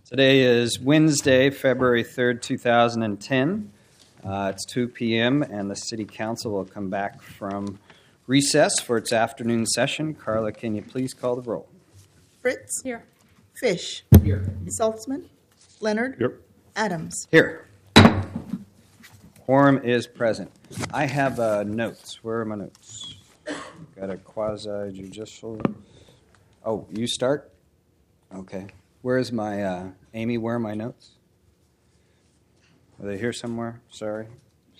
Today is Wednesday, February 3rd, 2010. It's 2 p.m. and the City Council will come back from recess for its afternoon session. Carla, can you please call the roll? Fritz? Here. Fish? Here. Saltzman? Leonard? Yep. Adams? Here. Quorum is present. I have notes. Where are my notes? Got a quasi-judicial. Oh, you start? Okay. Where's my, Amy, where are my notes? Are they here somewhere? Sorry.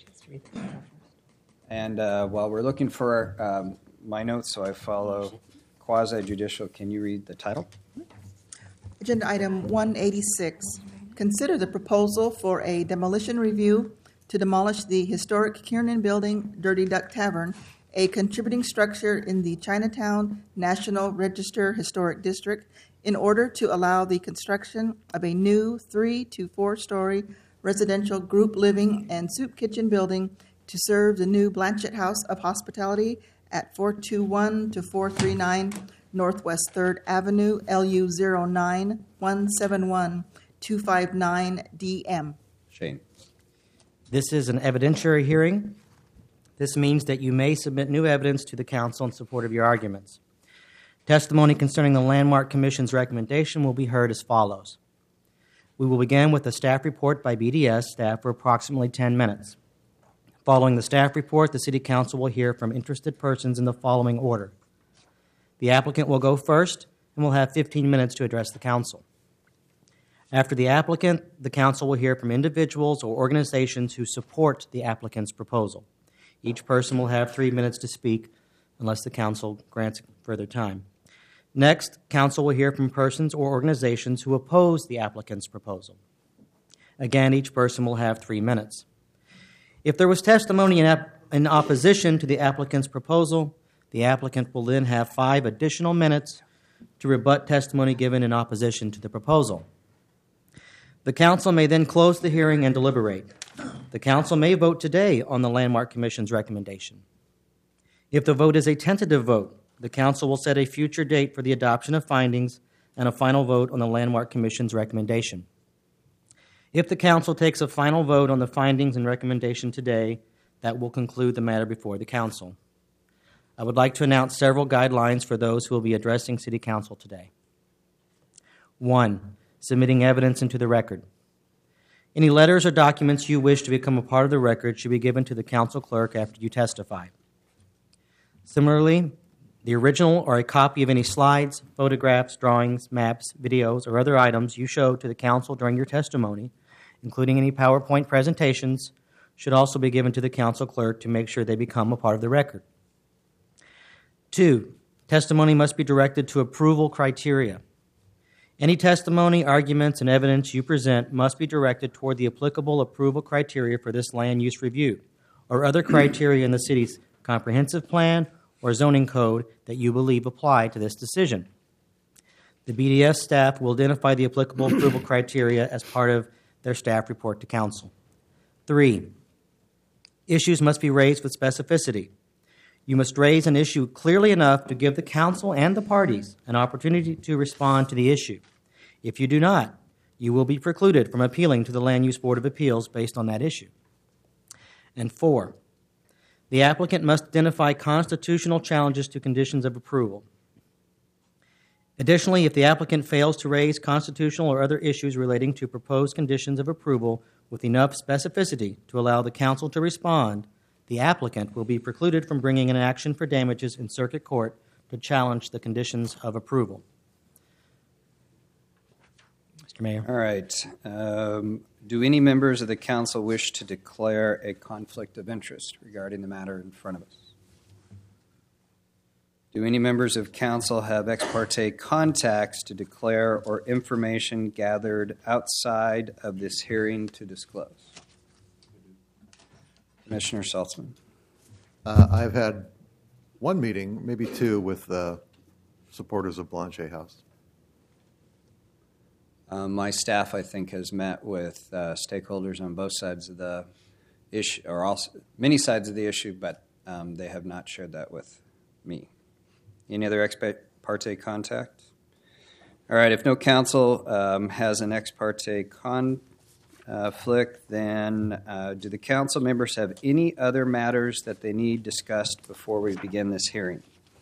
And while we're looking for my notes, so I follow quasi-judicial, can you read the title? Agenda item 186. Consider the proposal for a demolition review to demolish the historic Kiernan Building, Dirty Duck Tavern, a contributing structure in the Chinatown National Register Historic District, in order to allow the construction of a new 3 to 4 story residential group living and soup kitchen building to serve the new Blanchett House of Hospitality at 421 to 439 Northwest 3rd Avenue, LU 09171-259 DM. Shane. This is an evidentiary hearing. This means that you may submit new evidence to the council in support of your arguments. Testimony concerning the Landmark Commission's recommendation will be heard as follows. We will begin with a staff report by BDS staff for approximately 10 minutes. Following the staff report, the City Council will hear from interested persons in the following order. The applicant will go first and will have 15 minutes to address the council. After the applicant, the council will hear from individuals or organizations who support the applicant's proposal. Each person will have 3 minutes to speak unless the council grants further time. Next, council will hear from persons or organizations who oppose the applicant's proposal. Again, each person will have 3 minutes. If there was testimony in opposition to the applicant's proposal, the applicant will then have 5 additional minutes to rebut testimony given in opposition to the proposal. The council may then close the hearing and deliberate. The council may vote today on the Landmark Commission's recommendation. If the vote is a tentative vote, the council will set a future date for the adoption of findings and a final vote on the Landmark Commission's recommendation. If the council takes a final vote on the findings and recommendation today, that will conclude the matter before the council. I would like to announce several guidelines for those who will be addressing City Council today. 1. Submitting evidence into the record. Any letters or documents you wish to become a part of the record should be given to the council clerk after you testify. Similarly, the original or a copy of any slides, photographs, drawings, maps, videos, or other items you show to the council during your testimony, including any PowerPoint presentations, should also be given to the council clerk to make sure they become a part of the record. 2. Testimony must be directed to approval criteria. Any testimony, arguments, and evidence you present must be directed toward the applicable approval criteria for this land use review, or other criteria in the city's comprehensive plan or zoning code that you believe apply to this decision. The BDS staff will identify the applicable approval criteria as part of their staff report to council. 3. Issues must be raised with specificity. You must raise an issue clearly enough to give the council and the parties an opportunity to respond to the issue. If you do not, you will be precluded from appealing to the Land Use Board of Appeals based on that issue. And 4. The applicant must identify constitutional challenges to conditions of approval. Additionally, if the applicant fails to raise constitutional or other issues relating to proposed conditions of approval with enough specificity to allow the council to respond, the applicant will be precluded from bringing an action for damages in circuit court to challenge the conditions of approval. Mr. Mayor. All right. Do any members of the council wish to declare a conflict of interest regarding the matter in front of us? Do any members of council have ex parte contacts to declare or information gathered outside of this hearing to disclose? Commissioner Saltzman. I've had one meeting, maybe 2, with the supporters of Blanchett House. My staff, I think, has met with stakeholders on both sides of the issue, or also many sides of the issue, but they have not shared that with me. Any other ex parte contact? All right, if no council has an ex parte conflict, then do the council members have any other matters that they need discussed before we begin this hearing?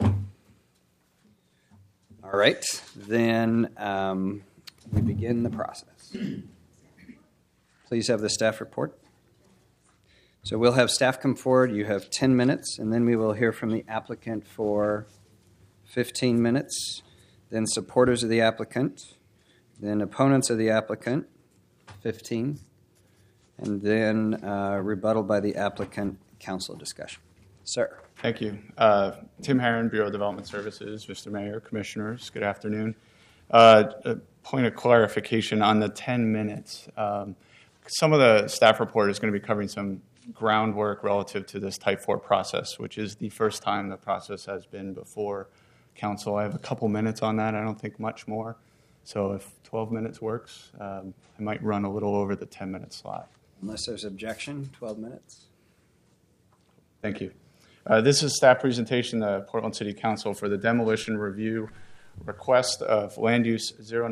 All right, then we begin the process. Please have the staff report. So we'll have staff come forward. You have 10 minutes, and then we will hear from the applicant for 15 minutes, then supporters of the applicant, then opponents of the applicant, 15, and then rebuttal by the applicant, council discussion. Sir. Thank you. Tim Herron, Bureau of Development Services. Mr. Mayor, Commissioners, good afternoon. A point of clarification on the 10 minutes. Some of the staff report is going to be covering some groundwork relative to this Type 4 process, which is the first time the process has been before council. I have a couple minutes on that. I don't think much more. So if 12 minutes works, I might run a little over the 10-minute slot. Unless there's objection, 12 minutes. Thank you. This is staff presentation to Portland City Council for the demolition review request of land use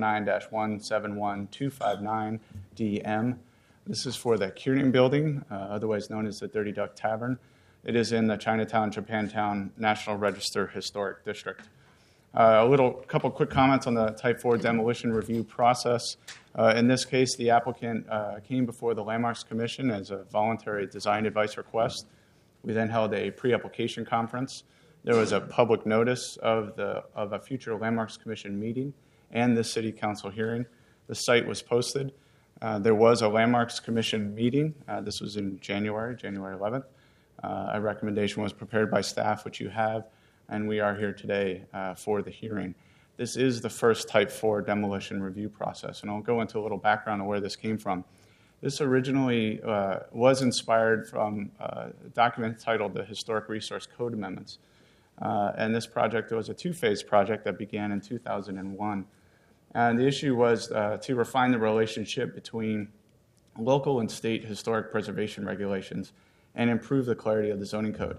09-171259-DM. This is for the Kiernan Building, otherwise known as the Dirty Duck Tavern. It is in the Chinatown, Japantown National Register Historic District. Couple quick comments on the Type 4 demolition review process. In this case, the applicant came before the Landmarks Commission as a voluntary design advice request. We then held a pre-application conference. There was a public notice of a future Landmarks Commission meeting and the City Council hearing. The site was posted. There was a Landmarks Commission meeting. This was in January 11th. A recommendation was prepared by staff, which you have, and we are here today for the hearing. This is the first Type 4 demolition review process, and I'll go into a little background on where this came from. This originally was inspired from a document titled the Historic Resource Code Amendments. And this project was a two-phase project that began in 2001. And the issue was to refine the relationship between local and state historic preservation regulations and improve the clarity of the zoning code.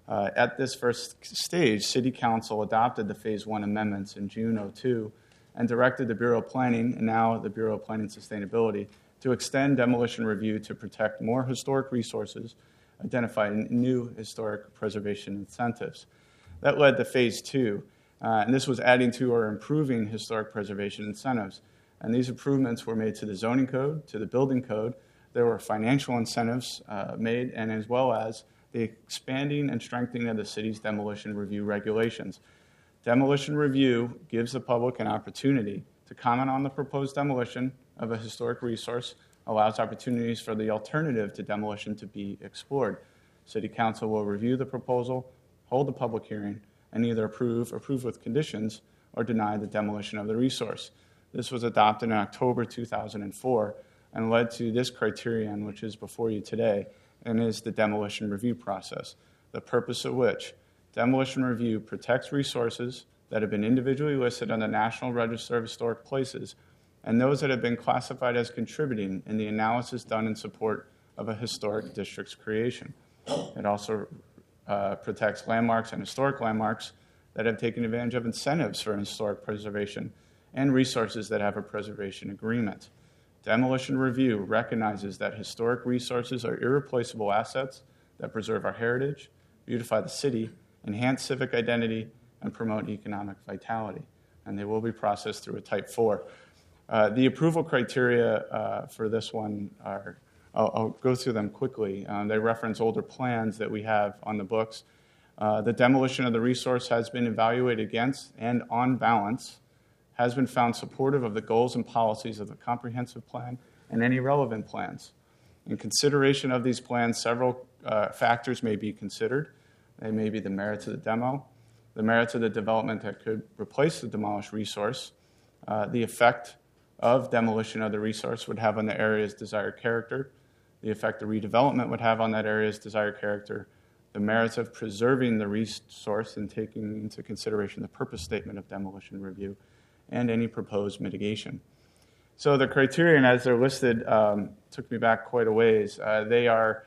At this first stage, City Council adopted the Phase 1 amendments in June 2002 and directed the Bureau of Planning, and now the Bureau of Planning and Sustainability, to extend demolition review to protect more historic resources, identify new historic preservation incentives. That led to Phase 2, and this was adding to or improving historic preservation incentives. And these improvements were made to the zoning code, to the building code. There were financial incentives made, and as well as the expanding and strengthening of the city's demolition review regulations. Demolition review gives the public an opportunity to comment on the proposed demolition of a historic resource, allows opportunities for the alternative to demolition to be explored. City Council will review the proposal, hold a public hearing, and either approve with conditions, or deny the demolition of the resource. This was adopted in October 2004 and led to this criterion, which is before you today, and is the demolition review process, the purpose of which demolition review protects resources that have been individually listed on the National Register of Historic Places and those that have been classified as contributing in the analysis done in support of a historic district's creation. It also protects landmarks and historic landmarks that have taken advantage of incentives for historic preservation and resources that have a preservation agreement. Demolition review recognizes that historic resources are irreplaceable assets that preserve our heritage, beautify the city, enhance civic identity, and promote economic vitality. And they will be processed through a Type 4. The approval criteria for this one are, I'll go through them quickly. They reference older plans that we have on the books. The demolition of the resource has been evaluated against and on balance has been found supportive of the goals and policies of the comprehensive plan and any relevant plans. In consideration of these plans, several factors may be considered. They may be the merits of the demo, the merits of the development that could replace the demolished resource, the effect of demolition of the resource would have on the area's desired character, the effect the redevelopment would have on that area's desired character, the merits of preserving the resource and taking into consideration the purpose statement of demolition review, and any proposed mitigation. So the criterion as they're listed took me back quite a ways. They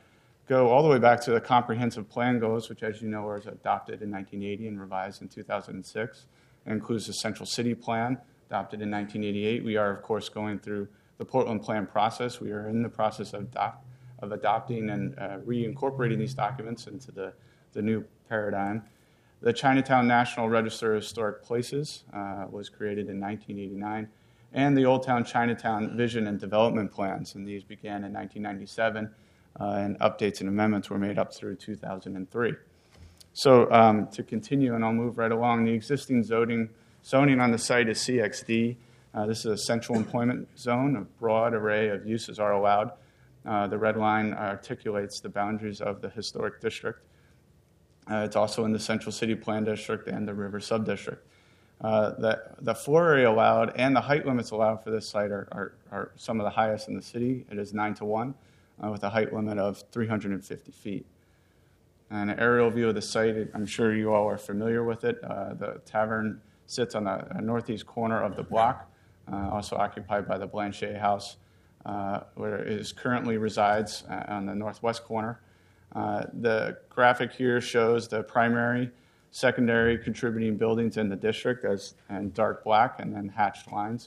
go all the way back to the comprehensive plan goals, which as you know was adopted in 1980 and revised in 2006. It includes the Central City Plan adopted in 1988. We are, of course, going through the Portland Plan process. We are in the process of adopting and reincorporating these documents into the new paradigm. The Chinatown National Register of Historic Places was created in 1989, and the Old Town Chinatown Vision and Development Plans, and these began in 1997, and updates and amendments were made up through 2003. So to continue, and I'll move right along, the existing zoning on the site is CXD. This is a central employment zone. A broad array of uses are allowed. The red line articulates the boundaries of the historic district. It's also in the Central City Plan District and the River Subdistrict. The floor area allowed and the height limits allowed for this site are some of the highest in the city. It is 9-to-1 with a height limit of 350 feet. And an aerial view of the site, I'm sure you all are familiar with it. The tavern sits on the northeast corner of the block, also occupied by the Blanchet House, where it currently resides on the northwest corner. The graphic here shows the primary, secondary contributing buildings in the district in dark black and then hatched lines.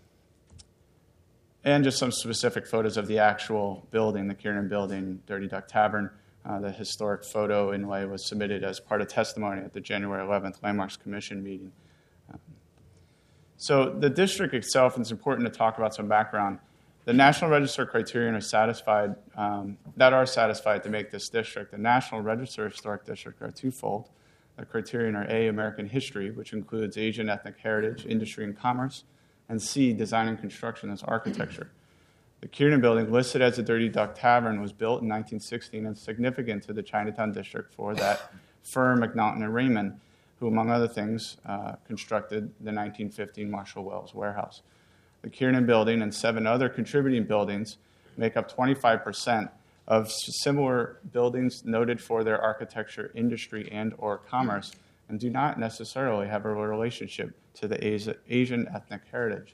And just some specific photos of the actual building, the Kiernan Building, Dirty Duck Tavern. The historic photo inlay was submitted as part of testimony at the January 11th Landmarks Commission meeting. So the district itself, and it's important to talk about some background. The National Register criterion are satisfied to make this district. The National Register Historic District are twofold. The criterion are A, American history, which includes Asian ethnic heritage, industry, and commerce, and C, design and construction as architecture. The Kiernan Building, listed as a Dirty Duck Tavern, was built in 1916 and significant to the Chinatown district for that firm, McNaughton and Raymond, who, among other things, constructed the 1915 Marshall Wells Warehouse. The Kiernan Building and 7 other contributing buildings make up 25% of similar buildings noted for their architecture, industry, and or commerce, and do not necessarily have a relationship to the Asian ethnic heritage.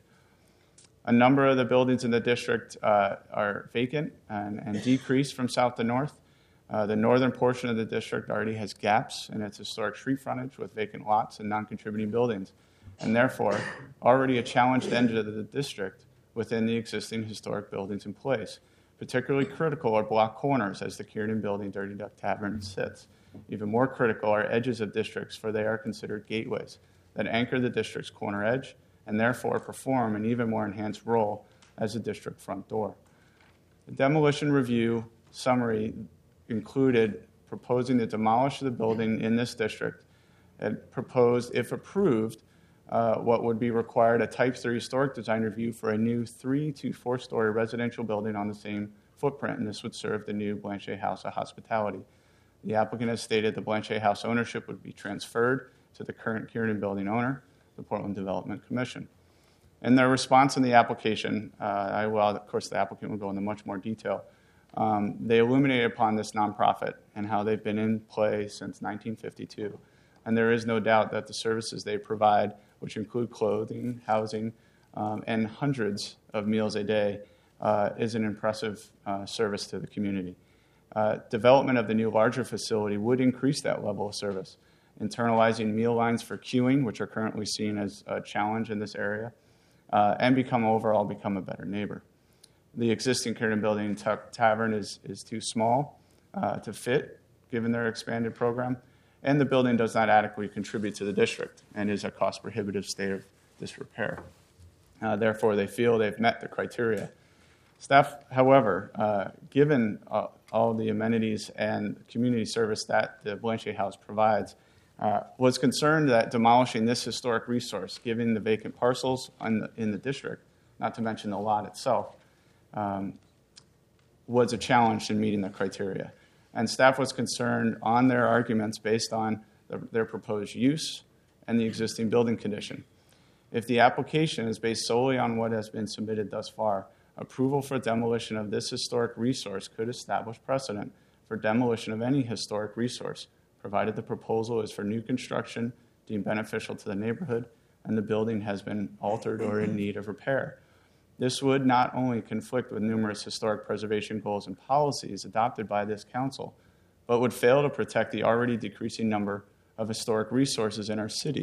A number of the buildings in the district are vacant and decreased from south to north. The northern portion of the district already has gaps in its historic street frontage with vacant lots and non-contributing buildings, and therefore already a challenged end of the district within the existing historic buildings in place. Particularly critical are block corners, as the Kiernan Building Dirty Duck Tavern sits. Even more critical are edges of districts, for they are considered gateways that anchor the district's corner edge and therefore perform an even more enhanced role as a district front door. The demolition review summary included proposing to demolish the building in this district and proposed, if approved, what would be required a Type 3 historic design review for a new 3 to 4-story residential building on the same footprint, and this would serve the new Blanchet House of Hospitality. The applicant has stated the Blanchet House ownership would be transferred to the current Kiernan Building owner, the Portland Development Commission. In their response in the application, of course the applicant will go into much more detail, they illuminated upon this nonprofit and how they've been in play since 1952. And there is no doubt that the services they provide, which include clothing, housing, and hundreds of meals a day, is an impressive service to the community. Development of the new larger facility would increase that level of service, internalizing meal lines for queuing, which are currently seen as a challenge in this area, and become a better neighbor. The existing Kiernan Building Tavern is too small to fit, given their expanded program, and the building does not adequately contribute to the district and is a cost-prohibitive state of disrepair. Therefore, they feel they've met the criteria. Staff, however, given all the amenities and community service that the Blanchet House provides, was concerned that demolishing this historic resource, given the vacant parcels in the district, not to mention the lot itself, was a challenge in meeting the criteria. And staff was concerned on their arguments based on their proposed use and the existing building condition. If the application is based solely on what has been submitted thus far, approval for demolition of this historic resource could establish precedent for demolition of any historic resource, provided the proposal is for new construction deemed beneficial to the neighborhood and the building has been altered or in need of repair. This would not only conflict with numerous historic preservation goals and policies adopted by this council, but would fail to protect the already decreasing number of historic resources in our city,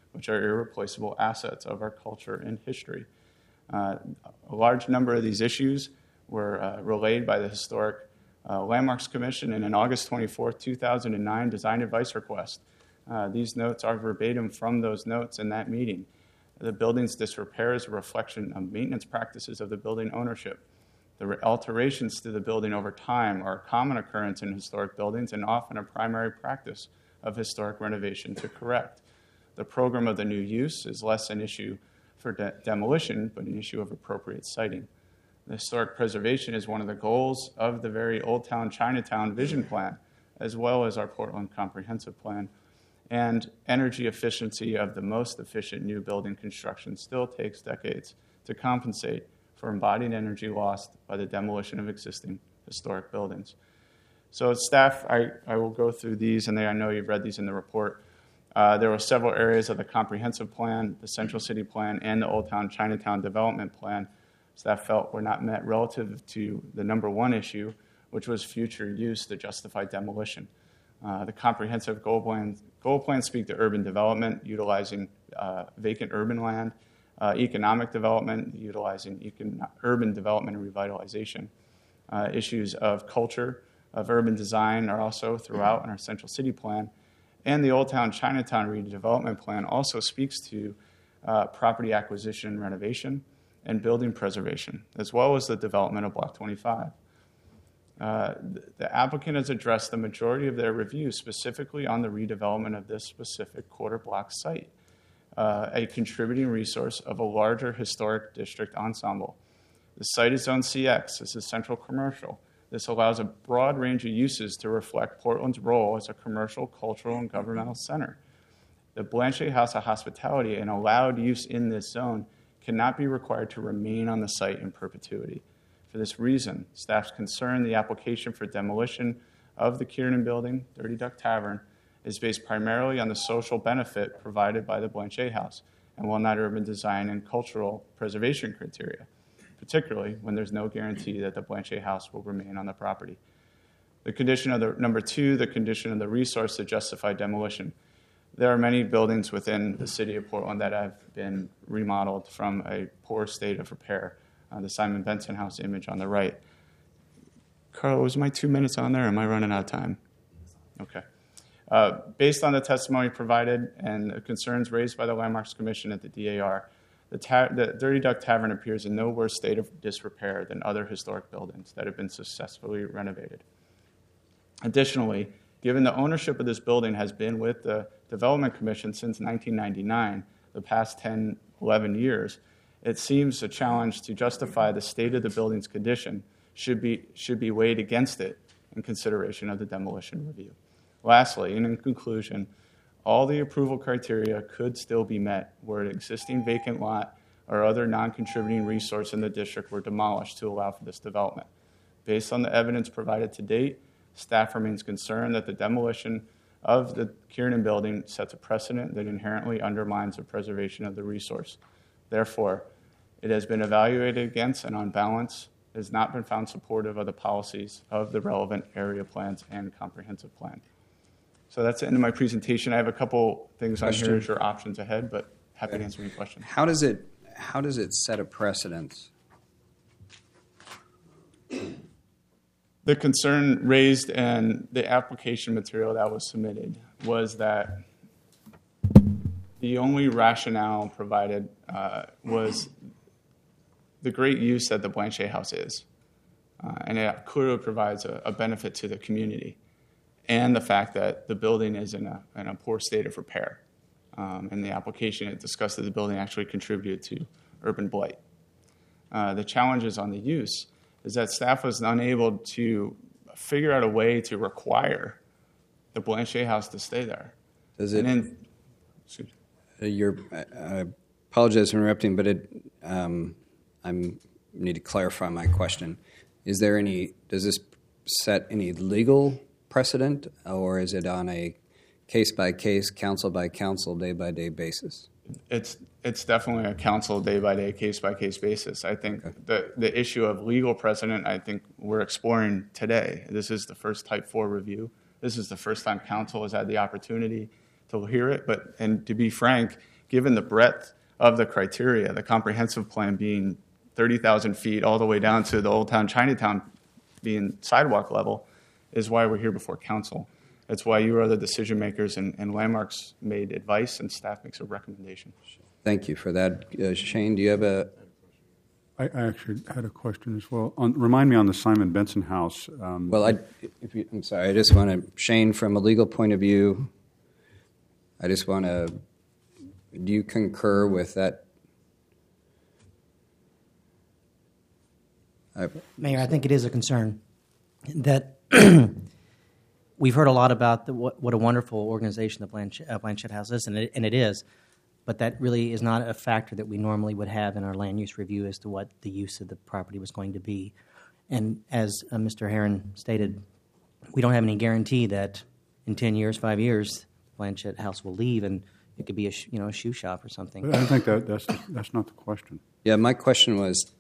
which are irreplaceable assets of our culture and history. A large number of these issues were relayed by the Historic Landmarks Commission in an August 24, 2009 design advice request. These notes are verbatim from those notes in that meeting. The building's disrepair is a reflection of maintenance practices of the building ownership. The alterations to the building over time are a common occurrence in historic buildings and often a primary practice of historic renovation to correct. The program of the new use is less an issue for demolition, but an issue of appropriate siting. The historic preservation is one of the goals of the very Old Town Chinatown Vision Plan, as well as our Portland Comprehensive Plan. And energy efficiency of the most efficient new building construction still takes decades to compensate for embodied energy lost by the demolition of existing historic buildings. So staff, I will go through these, and I know you've read these in the report. There were several areas of the comprehensive plan, the Central City Plan, and the Old Town Chinatown Development Plan staff felt were not met relative to the number one issue, which was future use to justify demolition. The comprehensive goal plans speak to urban development, utilizing vacant urban land, economic development, utilizing urban development and revitalization. Issues of culture, of urban design are also throughout in our Central City Plan. And the Old Town Chinatown Redevelopment Plan also speaks to property acquisition and renovation and building preservation, as well as the development of Block 25. The applicant has addressed the majority of their review specifically on the redevelopment of this specific quarter block site, a contributing resource of a larger historic district ensemble. The site is Zone CX. This is central commercial. This allows a broad range of uses to reflect Portland's role as a commercial, cultural, and governmental center. The Blanchet House of Hospitality, an allowed use in this zone, cannot be required to remain on the site in perpetuity. For this reason, staff's concern the application for demolition of the Kiernan Building, Dirty Duck Tavern, is based primarily on the social benefit provided by the Blanchet House and will not urban design and cultural preservation criteria, particularly when there's no guarantee that the Blanchet House will remain on the property. The condition of number two, the condition of the resource to justify demolition. There are many buildings within the city of Portland that have been remodeled from a poor state of repair. The Simon Benson House image on the right. Carlo, was my 2 minutes on there, or am I running out of time? Okay. Based on the testimony provided and the concerns raised by the Landmarks Commission at the DAR, the Dirty Duck Tavern appears in no worse state of disrepair than other historic buildings that have been successfully renovated. Additionally, given the ownership of this building has been with the Development Commission since 1999, the past 10, 11 years, it seems a challenge to justify the state of the building's condition should be weighed against it in consideration of the demolition review. Lastly, and in conclusion, all the approval criteria could still be met where an existing vacant lot or other non-contributing resource in the district were demolished to allow for this development. Based on the evidence provided to date, staff remains concerned that the demolition of the Kiernan Building sets a precedent that inherently undermines the preservation of the resource. Therefore, it has been evaluated against and on balance has not been found supportive of the policies of the relevant area plans and comprehensive plan. So that's the end of my presentation. I have a couple things on here as your options ahead, but happy to answer any questions. How does it set a precedent? The concern raised in the application material that was submitted was that the only rationale provided was the great use that the Blanchet House is. And it clearly provides a benefit to the community. And the fact that the building is in a poor state of repair. In the application, it discussed that the building actually contributed to urban blight. The challenges on the use is that staff was unable to figure out a way to require the Blanchet House to stay there. Does it? I apologize for interrupting, but I need to clarify my question. Does this set any legal precedent, or is it on a case-by-case, council-by-council, day-by-day basis? It's definitely a council day-by-day, case-by-case basis. I think the issue of legal precedent, I think we're exploring today. This is the first Type 4 review. This is the first time council has had the opportunity to hear it. And to be frank, given the breadth of the criteria, the comprehensive plan being 30,000 feet all the way down to the Old Town Chinatown being sidewalk level, is why we're here before council. It's why you are the decision makers, and Landmarks made advice and staff makes a recommendation. Thank you for that. Shane, do you have a... I actually had a question as well. Remind me on the Simon Benson house. Well, I'm sorry. I just want to, Shane, from a legal point of view, I just want to, do you concur with that? Mayor, I think it is a concern that we've heard a lot about what a wonderful organization the Blanchette House is, and it is, but that really is not a factor that we normally would have in our land use review as to what the use of the property was going to be. And as Mr. Herron stated, we don't have any guarantee that in 10 years, 5 years, Blanchette House will leave and it could be a shoe shop or something. But I think that's not the question. Yeah, my question was,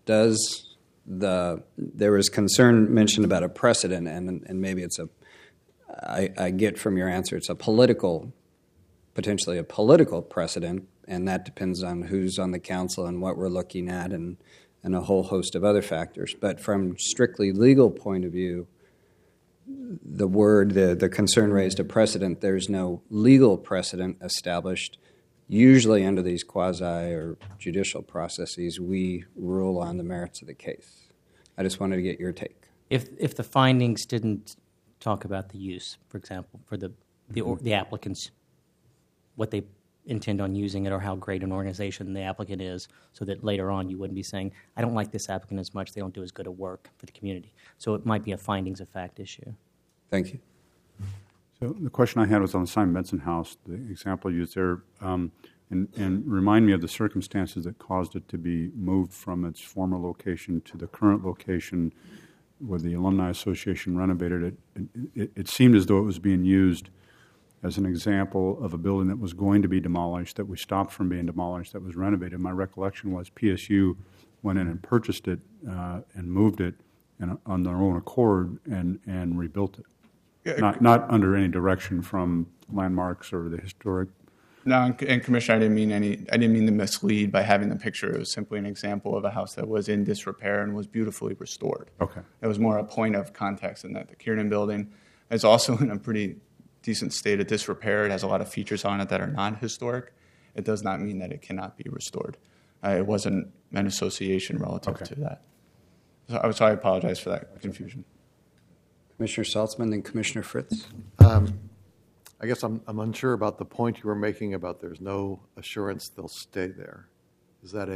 there was concern mentioned about a precedent, and maybe it's I get from your answer, it's potentially a political precedent, and that depends on who's on the council and what we're looking at and a whole host of other factors. But from strictly legal point of view, the concern raised a precedent. There's no legal precedent established. Usually under these quasi or judicial processes, we rule on the merits of the case. I just wanted to get your take. If the findings didn't talk about the use, for example, for the applicants, what they intend on using it or how great an organization the applicant is, so that later on you wouldn't be saying, I don't like this applicant as much, they don't do as good a work for the community. So it might be a findings of fact issue. Thank you. So the question I had was on the Simon Benson house, the example used there, and remind me of the circumstances that caused it to be moved from its former location to the current location where the Alumni Association renovated it. It seemed as though it was being used as an example of a building that was going to be demolished, that we stopped from being demolished, that was renovated. My recollection was PSU went in and purchased it and moved it on their own accord and rebuilt it. Not under any direction from Landmarks or the historic. No, and Commissioner, I didn't mean to mislead by having the picture. It was simply an example of a house that was in disrepair and was beautifully restored. Okay. It was more a point of context in that the Kiernan building is also in a pretty decent state of disrepair. It has a lot of features on it that are non-historic. It does not mean that it cannot be restored. It wasn't an association relative to that. So I apologize for that confusion. Commissioner Saltzman and Commissioner Fritz. I guess I'm unsure about the point you were making about there's no assurance they'll stay there. Is that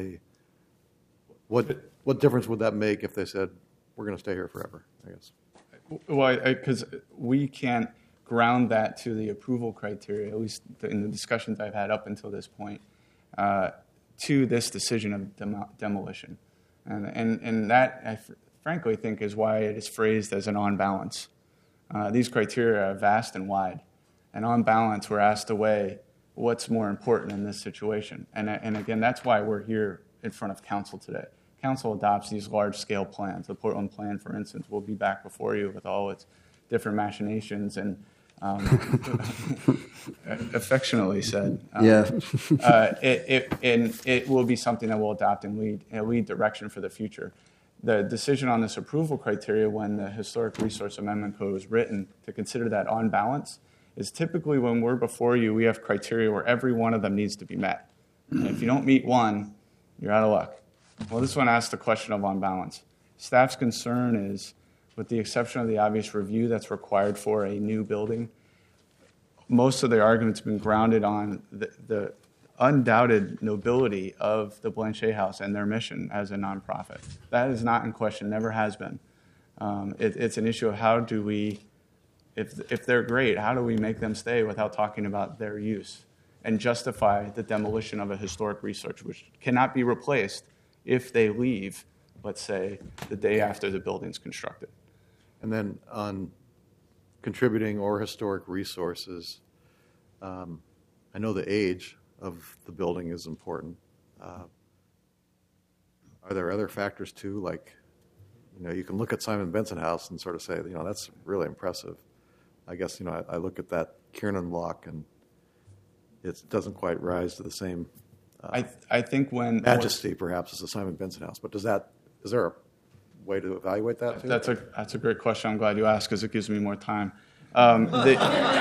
what difference would that make if they said, we're going to stay here forever, I guess? Well, because we can't ground that to the approval criteria, at least in the discussions I've had up until this point, to this decision of demolition. And that, I frankly think, is why it is phrased as an on balance. These criteria are vast and wide. And on balance, we're asked to weigh what's more important in this situation. And again, that's why we're here in front of council today. Council adopts these large-scale plans. The Portland plan, for instance, will be back before you with all its different machinations and affectionately said. It will be something that will adopt and lead direction for the future. The decision on this approval criteria when the Historic Resource Amendment Code was written to consider that on balance is typically when we're before you, we have criteria where every one of them needs to be met. And if you don't meet one, you're out of luck. Well, this one asks the question of on balance. Staff's concern is, with the exception of the obvious review that's required for a new building, most of the arguments have been grounded on the undoubted nobility of the Blanchette House and their mission as a nonprofit. That is not in question, never has been. It's an issue of how do we, if they're great, how do we make them stay without talking about their use and justify the demolition of a historic resource, which cannot be replaced if they leave, let's say, the day after the building's constructed. And then on contributing or historic resources, I know the age of the building is important. Are there other factors too? Like, you can look at Simon Benson House and sort of say, that's really impressive. I guess, I look at that Kiernan block and it doesn't quite rise to the same I think when Majesty, perhaps, is the Simon Benson House. But is there a way to evaluate that too? That's a great question. I'm glad you asked because it gives me more time. The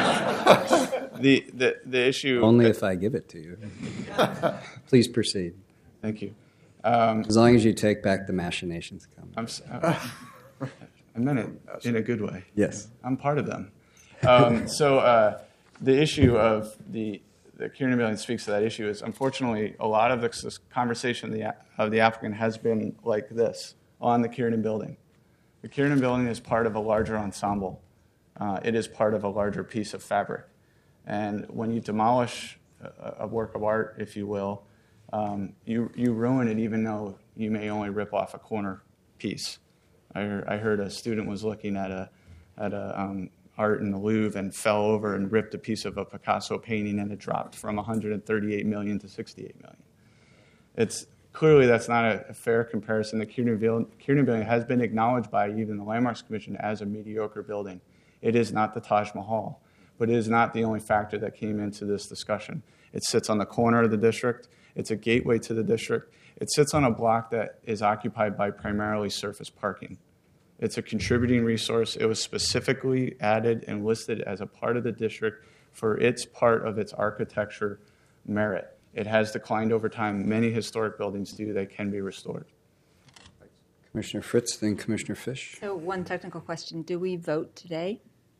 issue. Only if I give it to you. Please proceed. Thank you. As long as you take back the machinations comment. I meant it in a good way. Yes. I'm part of them. So the issue of the Kiernan building speaks to that issue is, unfortunately, a lot of this conversation of the applicant has been like this on the Kiernan building. The Kiernan building is part of a larger ensemble. It is part of a larger piece of fabric. And when you demolish a work of art, if you will, you ruin it even though you may only rip off a corner piece. I heard a student was looking at art in the Louvre and fell over and ripped a piece of a Picasso painting, and it dropped from 138 million to 68 million. It's clearly that's not a fair comparison. The Kiernan building has been acknowledged by even the Landmarks Commission as a mediocre building. It is not the Taj Mahal, but it is not the only factor that came into this discussion. It sits on the corner of the district. It's a gateway to the district. It sits on a block that is occupied by primarily surface parking. It's a contributing resource. It was specifically added and listed as a part of the district for its part of its architecture merit. It has declined over time. Many historic buildings do. They can be restored. Commissioner Fritz, then Commissioner Fish. So one technical question. Do we vote today?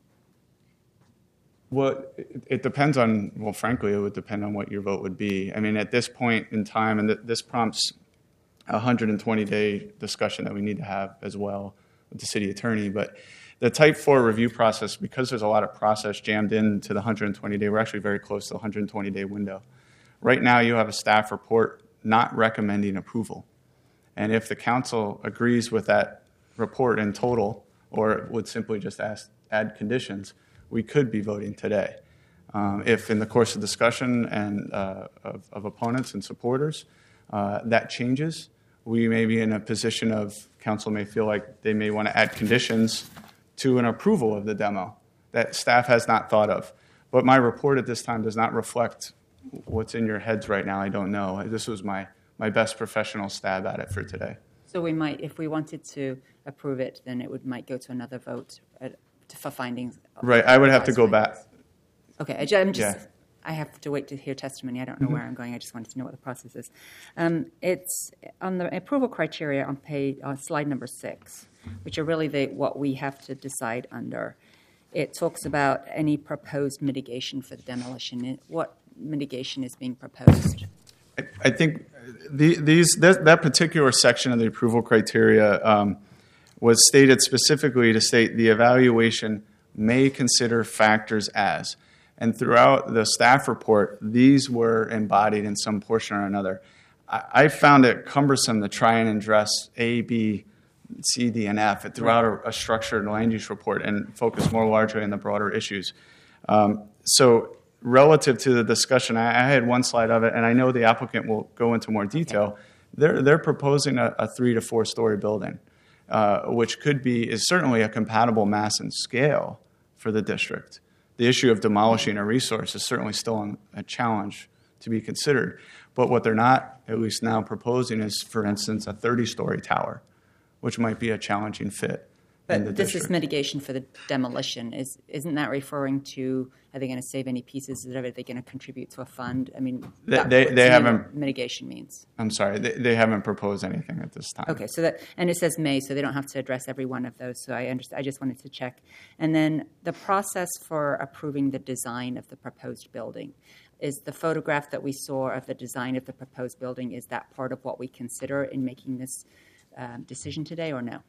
Well, it depends on, well, frankly, it would depend on what your vote would be. I mean, at this point in time, and this prompts a 120-day discussion that we need to have as well with the city attorney. But the Type 4 review process, because there's a lot of process jammed into the 120-day, we're actually very close to the 120-day window. Right now, you have a staff report not recommending approval. And if the council agrees with that report in total, or would simply just add conditions, we could be voting today. If in the course of discussion and of opponents and supporters that changes, we may be in a position of council may feel like they may want to add conditions to an approval of the demo that staff has not thought of. But my report at this time does not reflect what's in your heads right now. I don't know. This was my best professional stab at it for today. So we might, if we wanted to approve it, then it might go to another vote for findings. Right. I would have to go back. Okay. I have to wait to hear testimony. I don't know where I'm going. I just wanted to know what the process is. It's on the approval criteria on slide number 6, which are really what we have to decide under. It talks about any proposed mitigation for the demolition. What mitigation is being proposed? I think that particular section of the approval criteria was stated specifically to state the evaluation may consider factors as. And throughout the staff report, these were embodied in some portion or another. I found it cumbersome to try and address A, B, C, D, and F throughout a structured land use report and focus more largely on the broader issues. So relative to the discussion, I had one slide of it, and I know the applicant will go into more detail. They're proposing a 3 to 4 story building, which is certainly a compatible mass and scale for the district. The issue of demolishing a resource is certainly still a challenge to be considered. But what they're not, at least now, proposing is, for instance, a 30-story tower, which might be a challenging fit. But this is mitigation for the demolition. Isn't that referring to, are they going to save any pieces? Are they going to contribute to a fund? I mean, they haven't. Mitigation means. I'm sorry, they haven't proposed anything at this time. Okay, so and it says may, so they don't have to address every one of those. So I understand. I just wanted to check. And then the process for approving the design of the proposed building. Is the photograph that we saw of the design of the proposed building, is that part of what we consider in making this decision today or no?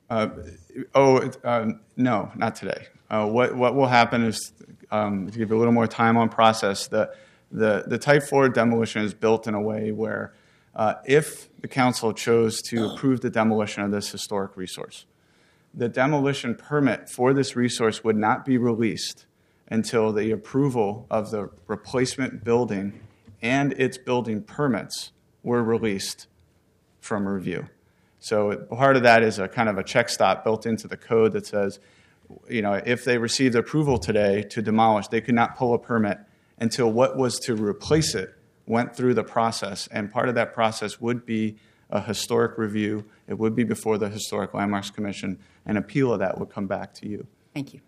No, not today. What will happen is, to give you a little more time on process, the Type 4 demolition is built in a way where if the council chose to approve the demolition of this historic resource, the demolition permit for this resource would not be released until the approval of the replacement building and its building permits were released from review. So part of that is a kind of a check stop built into the code that says, if they received approval today to demolish, they could not pull a permit until what was to replace it went through the process, and part of that process would be a historic review. It would be before the Historic Landmarks Commission. An appeal of that would come back to you. Thank you.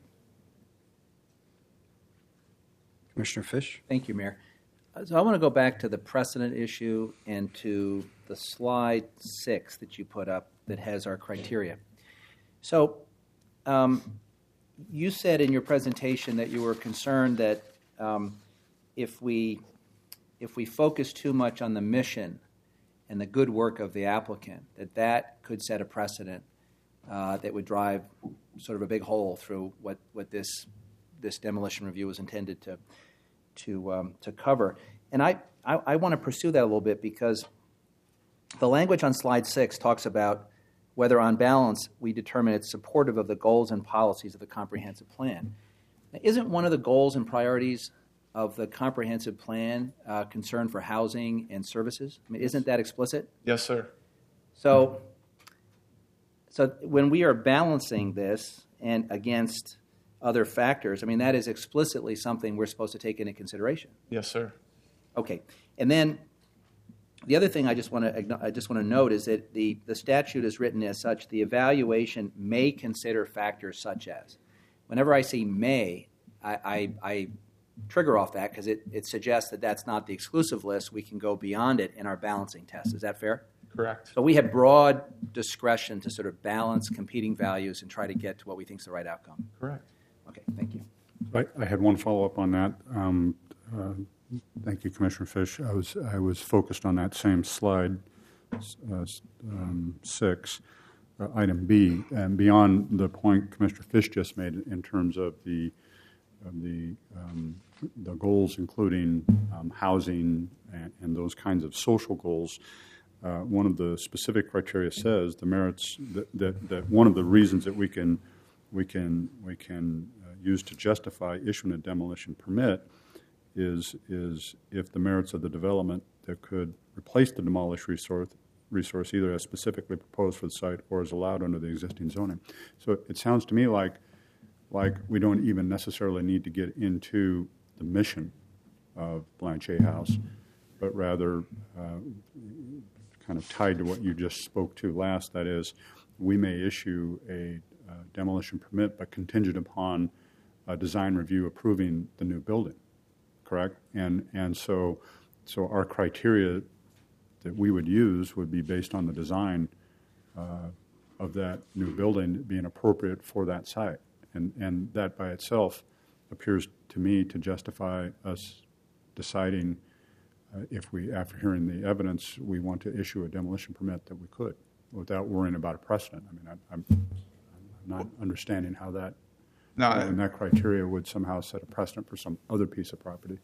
Commissioner Fish? Thank you, Mayor. So I want to go back to the precedent issue and to the slide 6 that you put up that has our criteria. So you said in your presentation that you were concerned that if we focus too much on the mission and the good work of the applicant, that could set a precedent that would drive sort of a big hole through what this demolition review was intended to cover. And I want to pursue that a little bit because the language on slide 6 talks about whether on balance we determine it's supportive of the goals and policies of the comprehensive plan. Now, isn't one of the goals and priorities of the comprehensive plan concern for housing and services? I mean, isn't that explicit? Yes, sir. So when we are balancing this and against other factors, I mean, that is explicitly something we're supposed to take into consideration. Yes, sir. Okay. And then the other thing I just want to note is that the statute is written as such, the evaluation may consider factors such as. Whenever I see may, I trigger off that because it suggests that that's not the exclusive list. We can go beyond it in our balancing test. Is that fair? Correct. So we have broad discretion to sort of balance competing values and try to get to what we think is the right outcome. Correct. Okay, thank you. I had one follow-up on that. Thank you, Commissioner Fish. I was focused on that same slide, 6, item B, and beyond the point Commissioner Fish just made in terms of the goals, including housing and those kinds of social goals. One of the specific criteria says the merits that one of the reasons that we can use to justify issuing a demolition permit is if the merits of the development that could replace the demolished resource either as specifically proposed for the site or as allowed under the existing zoning. So it sounds to me like we don't even necessarily need to get into the mission of Blanchet House, but rather kind of tied to what you just spoke to last, that is, we may issue a demolition permit but contingent upon a design review approving the new building, correct? And so our criteria that we would use would be based on the design of that new building being appropriate for that site. And that by itself appears to me to justify us deciding if we, after hearing the evidence, we want to issue a demolition permit that we could without worrying about a precedent. I mean, I'm not understanding how that and that criteria would somehow set a precedent for some other piece of property.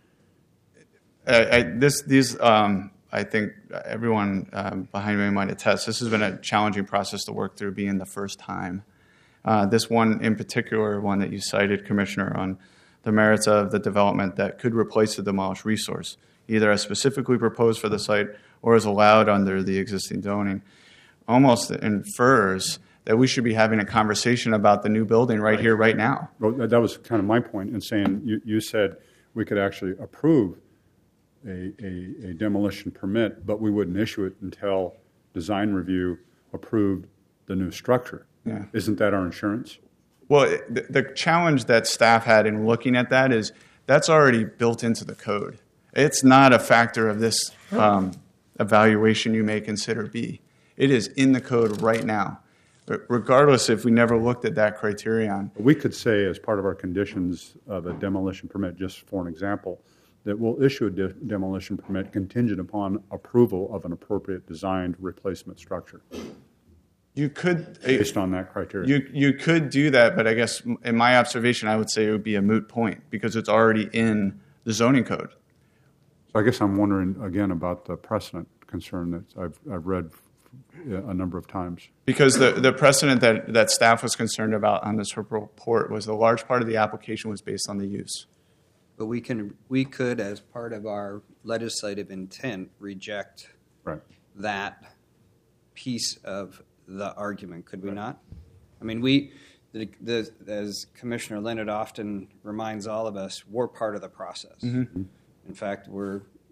I think everyone behind me might attest. This has been a challenging process to work through, being the first time. This one in particular, one that you cited, Commissioner, on the merits of the development that could replace the demolished resource, either as specifically proposed for the site or as allowed under the existing zoning, almost infers that we should be having a conversation about the new building right here, right now. Well, that was kind of my point in saying you said we could actually approve a demolition permit, but we wouldn't issue it until design review approved the new structure. Yeah. Isn't that our insurance? Well, the challenge that staff had in looking at that is that's already built into the code. It's not a factor of this evaluation you may consider B. It is in the code right now. But regardless if we never looked at that criterion. We could say as part of our conditions of a demolition permit, just for an example, that we'll issue a demolition permit contingent upon approval of an appropriate designed replacement structure. You could, based on that criteria. You could do that, but I guess in my observation, I would say it would be a moot point because it's already in the zoning code. So I guess I'm wondering again about the precedent concern that I've read a number of times. Because the precedent that staff was concerned about on this report was the large part of the application was based on the use. But we could, as part of our legislative intent, reject that piece of the argument, could we not? I mean, as Commissioner Leonard often reminds all of us, we're part of the process. Mm-hmm. In fact, we're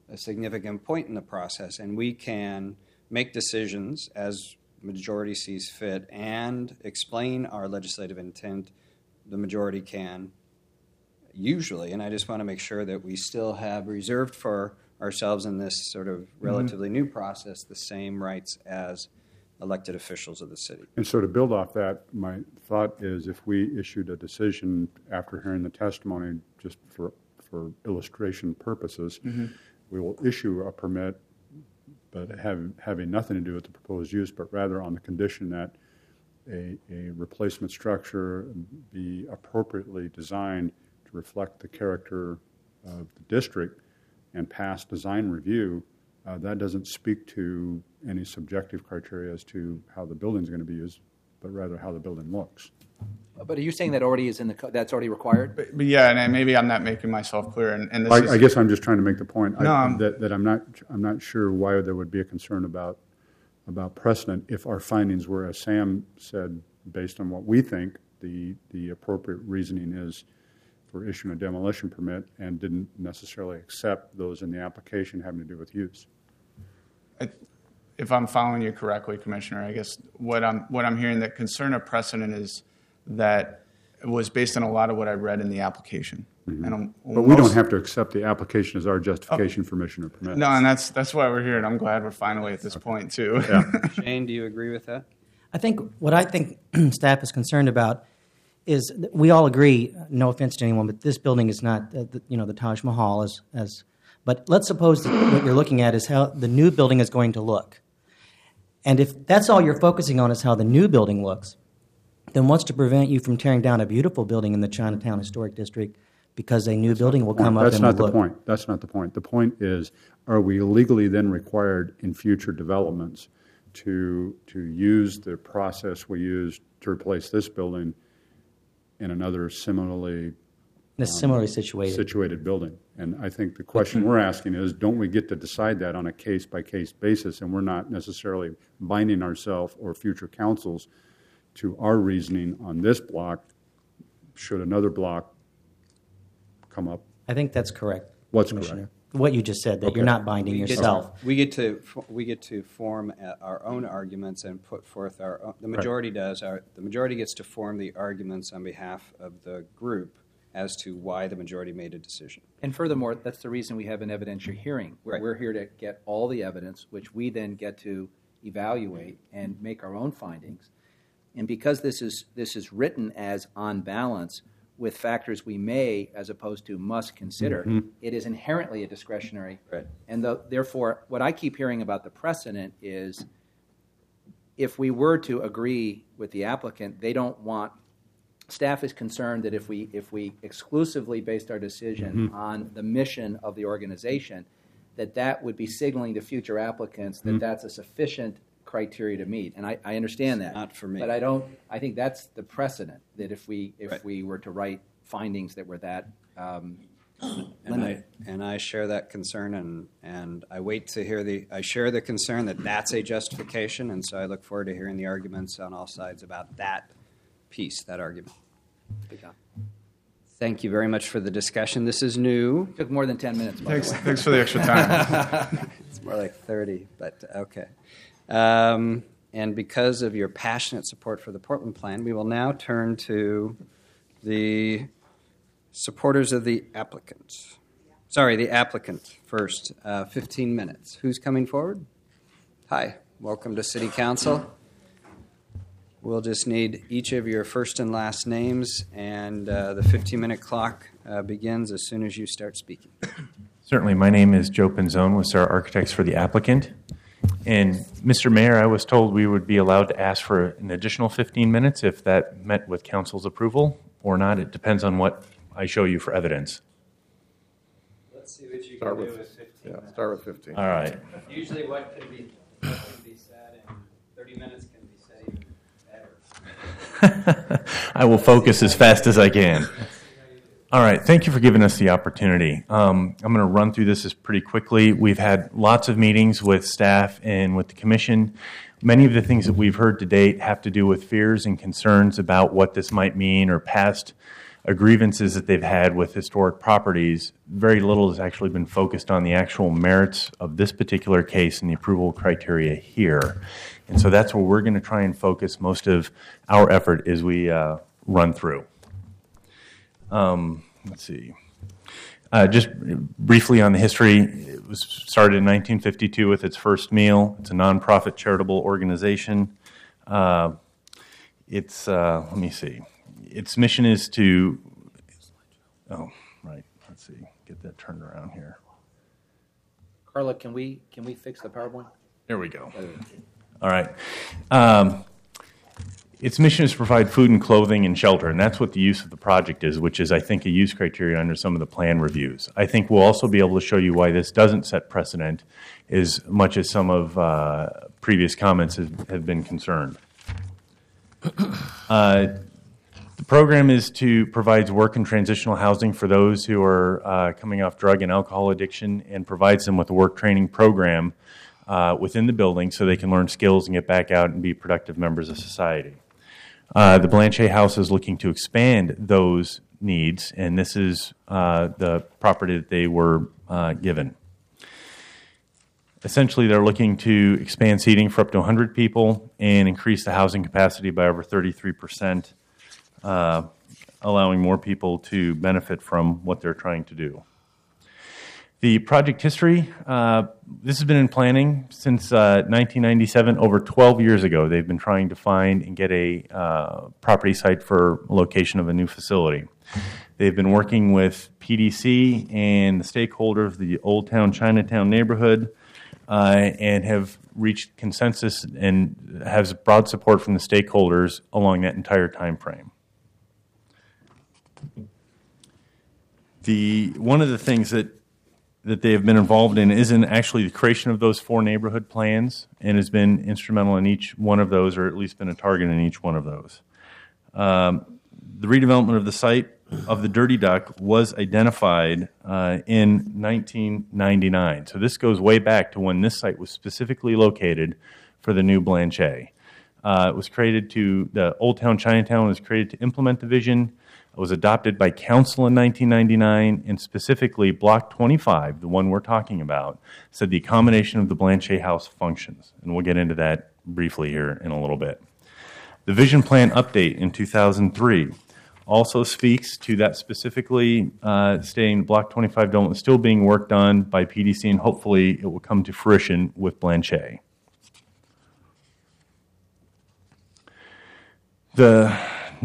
a significant point in the process, and we can make decisions as majority sees fit and explain our legislative intent. The majority can usually, and I just want to make sure that we still have reserved for ourselves in this sort of relatively new process the same rights as elected officials of the city. And so to build off that, my thought is if we issued a decision after hearing the testimony, just for illustration purposes, we will issue a permit, but having nothing to do with the proposed use, but rather on the condition that a replacement structure be appropriately designed to reflect the character of the district and pass design review. That doesn't speak to any subjective criteria as to how the building is going to be used, but rather how the building looks. But are you saying that already is in the that's already required? But yeah, and maybe I'm not making myself clear. And this I guess I'm just trying to make the point No, that I'm not sure why there would be a concern about precedent if our findings were, as Sam said, based on what we think the appropriate reasoning is for issuing a demolition permit, and didn't necessarily accept those in the application having to do with use. If I'm following you correctly, Commissioner, I guess what I'm hearing, that concern of precedent is that it was based on a lot of what I read in the application. And But we don't have to accept the application as our justification for mission or permit. No, and that's why we're here, and I'm glad we're finally at this point too. Yeah. Shane, do you agree with that? I think staff is concerned about is that we all agree, no offense to anyone, but this building is not the Taj Mahal but let's suppose that what you're looking at is how the new building is going to look. And if that's all you're focusing on is how the new building looks, then what's to prevent you from tearing down a beautiful building in the Chinatown Historic District because a new building will come up That's and not will the look. point. That's not the point. The point is, are we legally then required in future developments to use the process we used to replace this building in another similarly In a similarly situated building? And I think the question we're asking is, don't we get to decide that on a case-by-case basis, and we're not necessarily binding ourselves or future councils to our reasoning on this block should another block come up? I think that's correct. What's Commissioner. correct? What you just said, that Okay. you're not binding yourself. We get to form our own arguments and put forth our own. The majority does. The majority gets to form the arguments on behalf of the group as to why the majority made a decision. And furthermore, that's the reason we have an evidentiary hearing. Right. We're here to get all the evidence, which we then get to evaluate and make our own findings. And because this is written as on balance with factors we may, as opposed to must consider, it is inherently a discretionary. Right. And therefore, what I keep hearing about the precedent is, if we were to agree with the applicant, they don't want. Staff is concerned that if we exclusively based our decision on the mission of the organization, that would be signaling to future applicants that that's a sufficient criteria to meet. And I understand that. Not for me. But I think that's the precedent, that if we were to write findings that were that limited. And I share that concern, and I wait to hear I share the concern that that's a justification, and so I look forward to hearing the arguments on all sides about that piece, that argument. Good job. Thank you very much for the discussion. This is new. Took more than 10 minutes, by the way. Thanks for the extra time. It's more like 30, but okay. And because of your passionate support for the Portland Plan, we will now turn to the supporters of the applicant. Sorry, the applicant first. 15 minutes. Who's coming forward? Hi. Welcome to City Council. We'll just need each of your first and last names, and the 15-minute clock begins as soon as you start speaking. Certainly. My name is Joe Pinzone with Sarah Architects for the applicant. And Mr. Mayor, I was told we would be allowed to ask for an additional 15 minutes if that met with council's approval or not. It depends on what I show you for evidence. Let's see what you Start can do with- with 15 Yeah, minutes. start with 15. All right. Usually what can be said in 30 minutes can be said even better. I will focus as fast as I can. All right. Thank you for giving us the opportunity. I'm going to run through this pretty quickly. We've had lots of meetings with staff and with the commission. Many of the things that we've heard to date have to do with fears and concerns about what this might mean or past grievances that they've had with historic properties, very little has actually been focused on the actual merits of this particular case and the approval criteria here. And so that's where we're going to try and focus most of our effort as we run through. Let's see. Just briefly on the history, it was started in 1952 with its first meal. It's a nonprofit charitable organization. Let me see. Its mission is to, let's see, get that turned around here. Carla, can we fix the PowerPoint? There we go. All right. Its mission is to provide food and clothing and shelter, and that's what the use of the project is, which is, I think, a use criteria under some of the plan reviews. I think we'll also be able to show you why this doesn't set precedent as much as some of previous comments have been concerned. The program is to provide work and transitional housing for those who are coming off drug and alcohol addiction, and provides them with a work training program within the building so they can learn skills and get back out and be productive members of society. The Blanchet House is looking to expand those needs, and this is the property that they were given. Essentially, they're looking to expand seating for up to 100 people and increase the housing capacity by over 33%, allowing more people to benefit from what they're trying to do. The project history, this has been in planning since 1997. Over 12 years ago, they've been trying to find and get a property site for location of a new facility. They've been working with PDC and the stakeholders, the Old Town Chinatown neighborhood, and have reached consensus and has broad support from the stakeholders along that entire time frame. One of the things that they have been involved in is in actually the creation of those 4 neighborhood plans, and has been instrumental in each one of those, or at least been a target in each one of those. The redevelopment of the site of the Dirty Duck was identified in 1999. So this goes way back to when this site was specifically located for the new Blanchet. It was created the Old Town Chinatown was created to implement the vision. It was adopted by council in 1999, and specifically Block 25, the one we're talking about, said the accommodation of the Blanchet House functions. And we'll get into that briefly here in a little bit. The vision plan update in 2003 also speaks to that specifically, stating Block 25 development is still being worked on by PDC, and hopefully it will come to fruition with Blanchet. The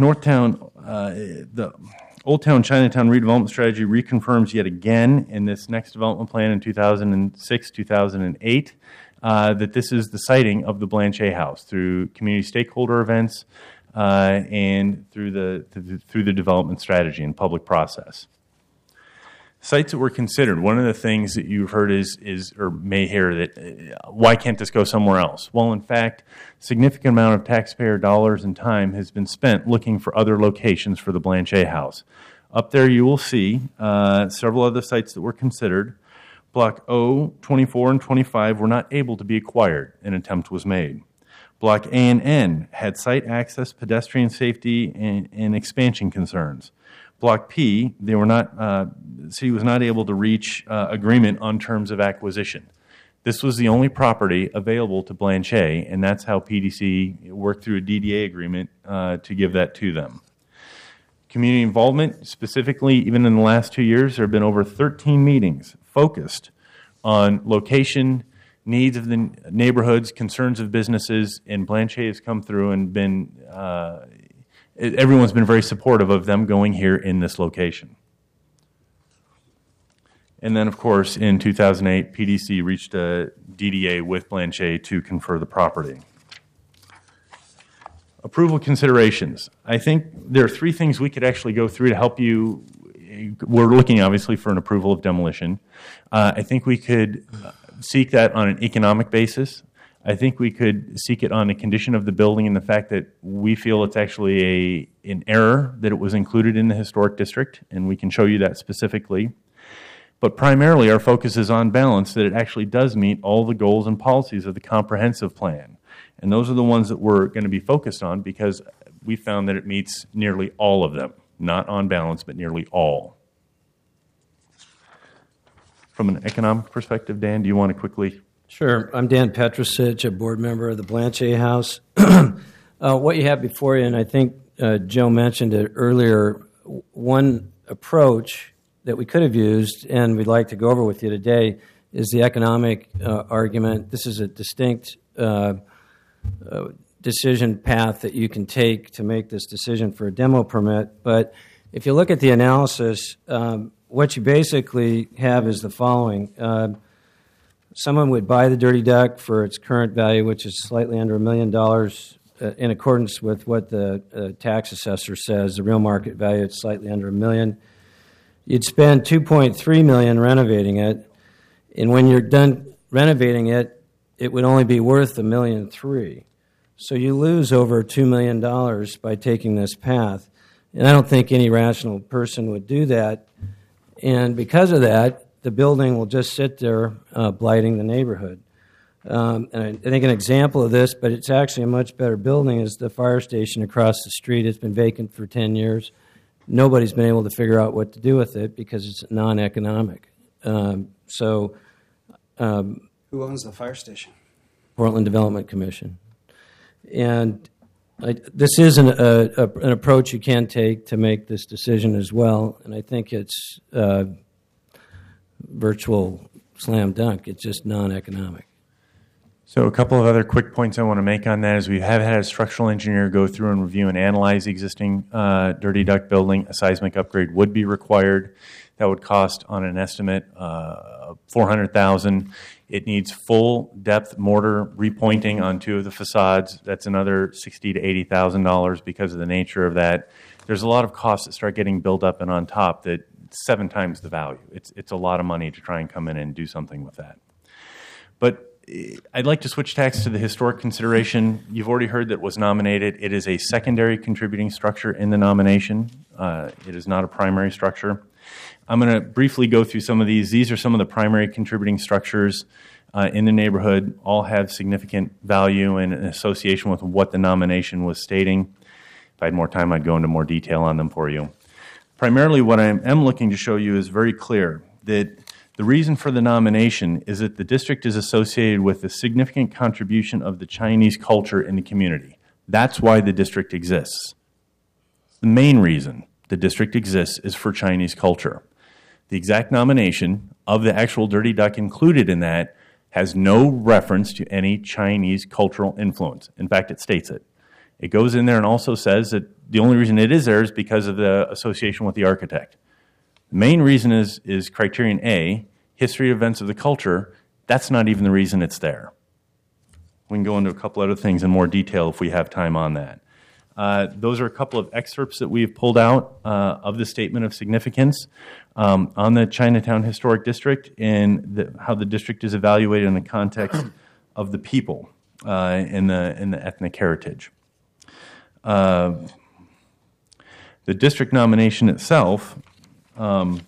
Old Town Chinatown redevelopment strategy reconfirms yet again in this next development plan in 2006-2008 that this is the siting of the Blanchet House through community stakeholder events and through the development strategy and public process. Sites that were considered, one of the things that you've heard is or may hear that why can't this go somewhere else? Well, in fact, significant amount of taxpayer dollars and time has been spent looking for other locations for the Blanchet House. Up there you will see several other sites that were considered. Block O, 24, and 25 were not able to be acquired. An attempt was made. Block A and N had site access, pedestrian safety, and expansion concerns. Block P, the city was not able to reach agreement on terms of acquisition. This was the only property available to Blanchet, and that's how PDC worked through a DDA agreement to give that to them. Community involvement, specifically, even in the last 2 years, there have been over 13 meetings focused on location, needs of the neighborhoods, concerns of businesses, and Blanchet has come through and been everyone's been very supportive of them going here in this location. And then, of course, in 2008, PDC reached a DDA with Blanchet to confer the property. Approval considerations. I think there are 3 things we could actually go through to help you. We're looking, obviously, for an approval of demolition. I think we could seek that on an economic basis. I think we could seek it on the condition of the building and the fact that we feel it's actually an error that it was included in the historic district, and we can show you that specifically. But primarily our focus is on balance, that it actually does meet all the goals and policies of the comprehensive plan. And those are the ones that we're going to be focused on because we found that it meets nearly all of them. not on balance, but nearly all. From an economic perspective, Dan, do you want to quickly? Sure. I'm Dan Petrosich, a board member of the Blanchet House. What you have before you, and I think Joe mentioned it earlier, one approach that we could have used and we'd like to go over with you today is the economic argument. This is a distinct decision path that you can take to make this decision for a demo permit. But if you look at the analysis, what you basically have is the following. Someone would buy the Dirty Duck for its current value, which is slightly under $1 million, in accordance with what the tax assessor says. The real market value is slightly under $1 million. You'd spend $2.3 million renovating it, and when you're done renovating it, it would only be worth $1.3 million. So you lose over $2 million by taking this path. And I don't think any rational person would do that. And because of that, the building will just sit there blighting the neighborhood. And I think an example of this, but it's actually a much better building, is the fire station across the street. It's been vacant for 10 years. Nobody's been able to figure out what to do with it because it's non-economic. Who owns the fire station? Portland Development Commission. And this is an approach you can take to make this decision as well, and I think it's virtual slam dunk. It's just non-economic. So a couple of other quick points I want to make on that is we have had a structural engineer go through and review and analyze the existing Dirty Duck building. A seismic upgrade would be required. That would cost, on an estimate, $400,000. It needs full depth mortar repointing on 2 of the facades. That's another $60,000 to $80,000 because of the nature of that. There's a lot of costs that start getting built up and on top that 7 times the value. It's a lot of money to try and come in and do something with that. But I'd like to switch tacks to the historic consideration. You've already heard that was nominated. It is a secondary contributing structure in the nomination. It is not a primary structure. I'm going to briefly go through some of these. These are some of the primary contributing structures in the neighborhood. All have significant value and an association with what the nomination was stating. If I had more time, I'd go into more detail on them for you. Primarily, what I am looking to show you is very clear that the reason for the nomination is that the district is associated with a significant contribution of the Chinese culture in the community. That's why the district exists. The main reason the district exists is for Chinese culture. The exact nomination of the actual Dirty Duck included in that has no reference to any Chinese cultural influence. In fact, it states it. It goes in there and also says that the only reason it is there is because of the association with the architect. The main reason is criterion A, history events of the culture. That's not even the reason it's there. We can go into a couple other things in more detail if we have time on that. Those are a couple of excerpts that we've pulled out of the Statement of Significance on the Chinatown Historic District and how the district is evaluated in the context of the people in the ethnic heritage. The district nomination itself, let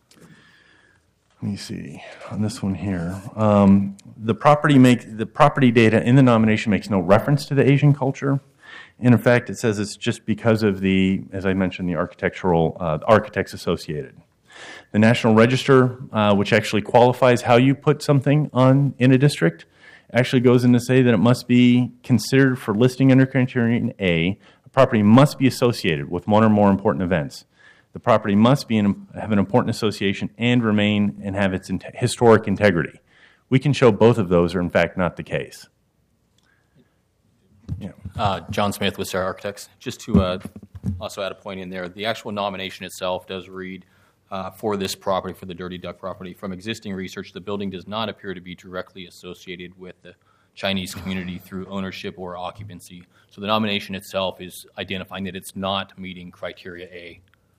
me see, on this one here, the property data in the nomination makes no reference to the Asian culture. And in fact, it says it's just because of the, as I mentioned, the architects associated. The National Register, which actually qualifies how you put something in a district, actually goes in to say that it must be considered for listing under criterion A. A property must be associated with one or more important events. The property must have an important association and remain and have its historic integrity. We can show both of those are in fact not the case. Yeah. John Smith with Sarah Architects. Just to also add a point in there, the actual nomination itself does read for this property, for the Dirty Duck property, from existing research, the building does not appear to be directly associated with the Chinese community through ownership or occupancy. So the nomination itself is identifying that it's not meeting criteria A.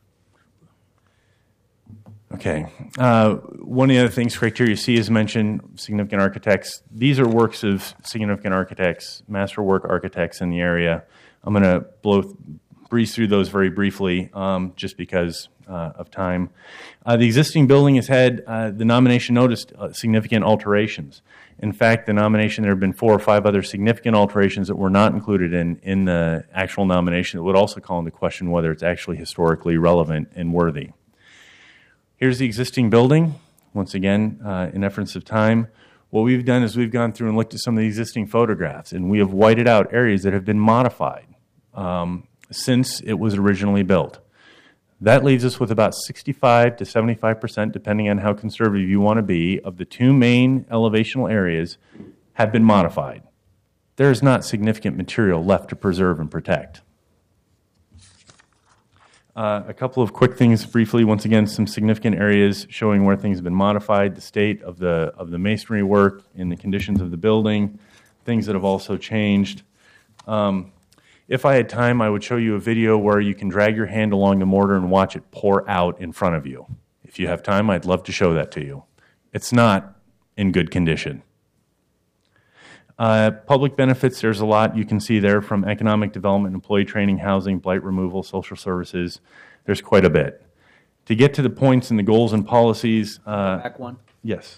Okay. One of the other things, criteria C is mentioned, significant architects. These are works of significant architects, masterwork architects in the area. I'm going to breeze through those very briefly just because of time. The existing building has had, the nomination noticed significant alterations. In fact, the nomination, there have been 4 or 5 other significant alterations that were not included in the actual nomination that would also call into question whether it's actually historically relevant and worthy. Here's the existing building. Once again, in efforts of time, what we've done is we've gone through and looked at some of the existing photographs, and we have whited out areas that have been modified since it was originally built. That leaves us with about 65 to 75%, depending on how conservative you want to be, of the 2 main elevational areas have been modified. There is not significant material left to preserve and protect. A couple of quick things briefly. Once again, some significant areas showing where things have been modified, the state of the masonry work and the conditions of the building, things that have also changed. If I had time, I would show you a video where you can drag your hand along the mortar and watch it pour out in front of you. If you have time, I'd love to show that to you. It's not in good condition. Public benefits, there's a lot you can see there, from economic development, employee training, housing, blight removal, social services. There's quite a bit. To get to the points and the goals and policies... Back one? Yes.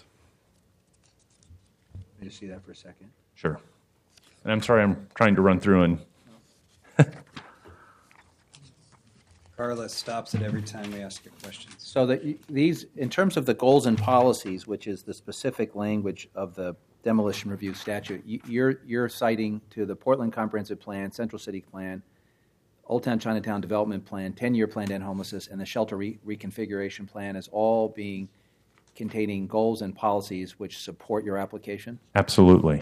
Let me just see that for a second. Sure. And I'm sorry, I'm trying to run through and... Carla stops it every time we ask a question. So these, in terms of the goals and policies, which is the specific language of the demolition review statute, you're citing to the Portland Comprehensive Plan, Central City Plan, Old Town Chinatown Development Plan, 10-year plan to end homelessness, and the shelter reconfiguration plan as all being containing goals and policies which support your application? Absolutely.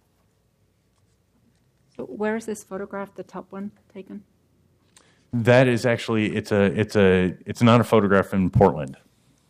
So where is this photograph, the top one, taken? That is actually, it's not a photograph in Portland.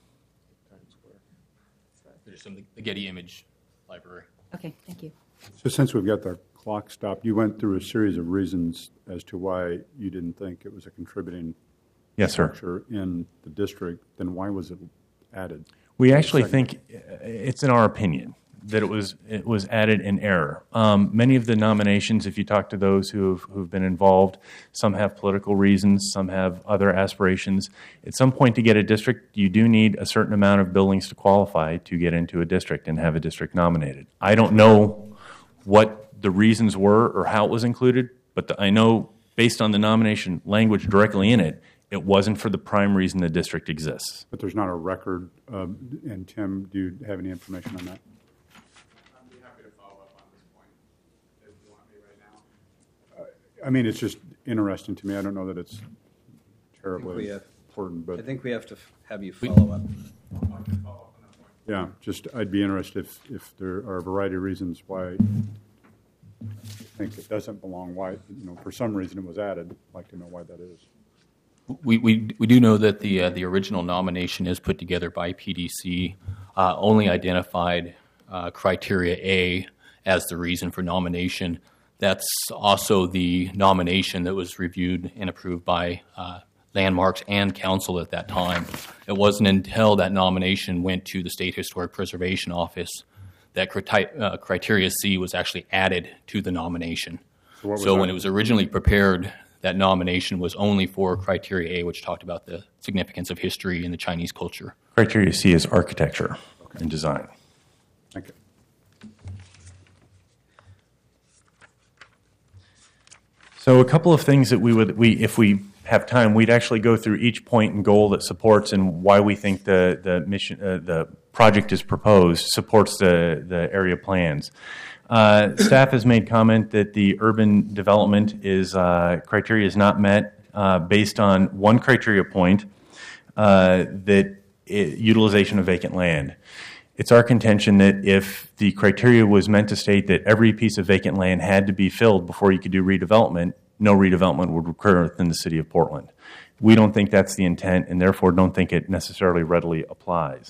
There's some the Getty Image Library. Okay, thank you. So since we've got the clock stopped, you went through a series of reasons as to why you didn't think it was a contributing Yes, sir. structure in the district. Then why was it added? We actually think it's in our opinion that it was added in error. Many of the nominations, if you talk to those who've been involved, some have political reasons, some have other aspirations. At some point, to get a district, you do need a certain amount of buildings to qualify to get into a district and have a district nominated. I don't know what the reasons were or how it was included, but I know based on the nomination language directly in it, it wasn't for the prime reason the district exists. But there's not a record. And Tim, do you have any information on that? I'd be happy to follow up on this point if you want me right now. I mean, it's just interesting to me. I don't know that it's terribly have- important, but I think we have to have you follow up. yeah, just I'd be interested if there are a variety of reasons why I think it doesn't belong. Why, for some reason it was added. I'd like to know why that is. We do know that the original nomination is put together by PDC, only identified criteria A as the reason for nomination. That's also the nomination that was reviewed and approved by Landmarks and Council at that time. It wasn't until that nomination went to the State Historic Preservation Office that criteria C was actually added to the nomination. So when it was originally prepared, that nomination was only for criteria A, which talked about the significance of history in the Chinese culture. Criteria C is architecture and design. Thank you. So a couple of things that if we have time, we'd actually go through each point and goal that supports and why we think the mission, the project is proposed supports the area plans. Staff has made comment that the urban development criteria is not met based on one criteria point, utilization of vacant land. It's our contention that if the criteria was meant to state that every piece of vacant land had to be filled before you could do redevelopment, no redevelopment would occur within the city of Portland. We don't think that's the intent and therefore don't think it necessarily readily applies.